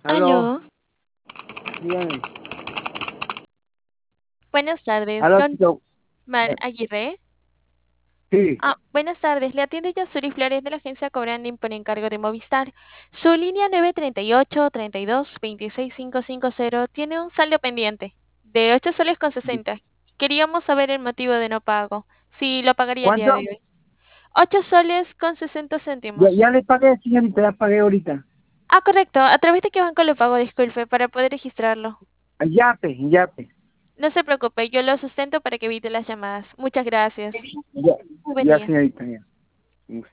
Aló, Aló, dígame. buenas tardes, Aló, con chico. Mar Aguirre. Sí. Buenas tardes, le atiende Yasuri Flores de la agencia Cobranding por encargo de Movistar. Su línea 938-32-26550 tiene un saldo pendiente de 8 soles con 60. Queríamos saber el motivo de no pago, si lo pagaría el día de ¿Cuánto? hoy. 8 soles con 60 Ya, céntimos. ya le pagué, señorita, ya pagué ahorita. Correcto, ¿a través de qué banco lo pago? Disculpe, para poder registrarlo. Yape, Yape. No se preocupe, yo lo sustento para que evite las llamadas. Muchas gracias. Ya, Buen ya, día. señorita, ya.